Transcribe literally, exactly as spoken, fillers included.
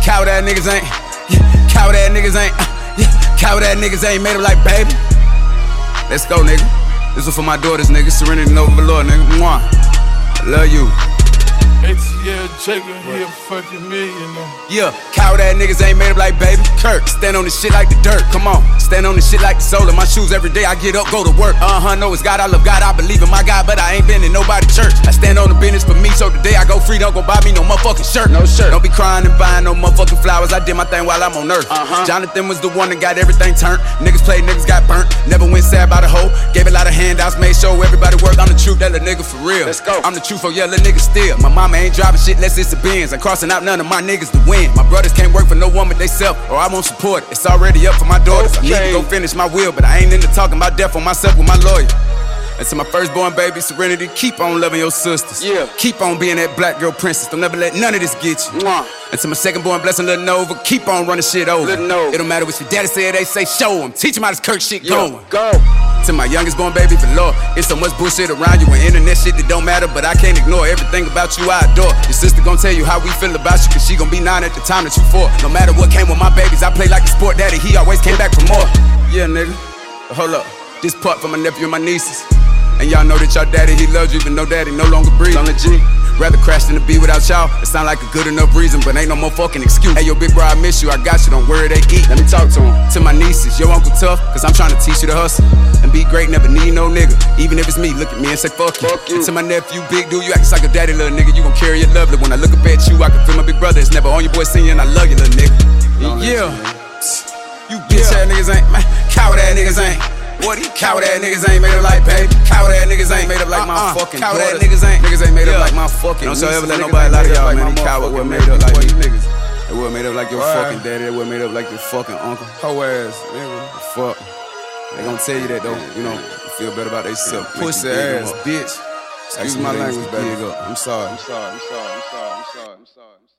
coward ass niggas ain't, yeah, coward ass niggas ain't, uh, yeah, coward ass niggas ain't made up like baby. Let's go, nigga. This one for my daughters, nigga. Serenity and Overlord, nigga. Mwah. I love you. A T L Jacob, he a fucking millionaire. Yeah, coward ass niggas ain't made up like baby. Kirk, stand on this shit like the dirt. Come on, stand on this shit like the soul. In my shoes every day, I get up, go to work. Uh huh, know it's God, I love God, I believe in my God, but I ain't been in nobody's church. I stand on the business for me, so today I go free. Don't go buy me no motherfucking shirt. No shirt. Don't be crying and buying no motherfucking flowers. I did my thing while I'm on earth. Uh huh. Jonathan was the one that got everything turned. Niggas played, niggas got burnt. Never went sad by the hoe. Gave a lot of handouts, made sure everybody worked. I'm the truth, that little nigga for real. Let's go. I'm the truth, oh yeah, little nigga still. My mama ain't driving shit unless it's a Benz. I'm crossing out none of my niggas to win. My brothers can't work for no one but they self, or I won't support it. It's already up for my daughters. Okay. I need to go finish my will, but I ain't into talking about death on myself with my lawyer. And to my firstborn baby, Serenity, keep on loving your sisters. Yeah. Keep on being that black girl princess. Don't never let none of this get you. Mwah. And to my secondborn blessing, Lil Nova, keep on running shit over. Lil Nova. It don't matter what your daddy said, they say show him. Teach him how this Kirk shit yeah. going. Go. To my youngest born baby, for Lord, it's so much bullshit around you and internet shit that don't matter, but I can't ignore everything about you I adore. Your sister gon' tell you how we feel about you, cause she gon' be nine at the time that you four. No matter what came with my babies, I play like a sport daddy, he always came back for more. Yeah, nigga, but hold up, this part for my nephew and my nieces. And y'all know that y'all daddy, he loves you, even though daddy no longer breathes. On the G, rather crash than to be without y'all. It sound like a good enough reason, but ain't no more fucking excuse. Hey, yo, big bro, I miss you, I got you, don't worry, they eat. Let me talk to him. To my nieces, yo, Uncle Tough, cause I'm trying to teach you to hustle. And be great, never need no nigga. Even if it's me, look at me and say fuck you. Fuck you. And to my nephew, big dude, you actin' like a daddy, little nigga. You gon' carry it lovely. When I look up at you, I can feel my big brother. It's never on your boy singing, I love you, little nigga. Yeah. You bitch ass niggas ain't, man, coward ass niggas ain't. What these coward ass niggas ain't made up like, baby? Coward ass niggas ain't made up like my fucking coward ass niggas ain't niggas ain't made up like my fucking. Don't so ever let nobody lie to y'all, man. These coward was made up like these niggas. They was made up like your fucking daddy. They was made up like your fucking uncle. Hoe ass, nigga. Fuck. They gon' tell you that though, you know, feel better about themselves. Pussy ass bitch. Excuse my language, baby. I'm sorry. I'm sorry. I'm sorry. I'm sorry. I'm sorry. I'm sorry.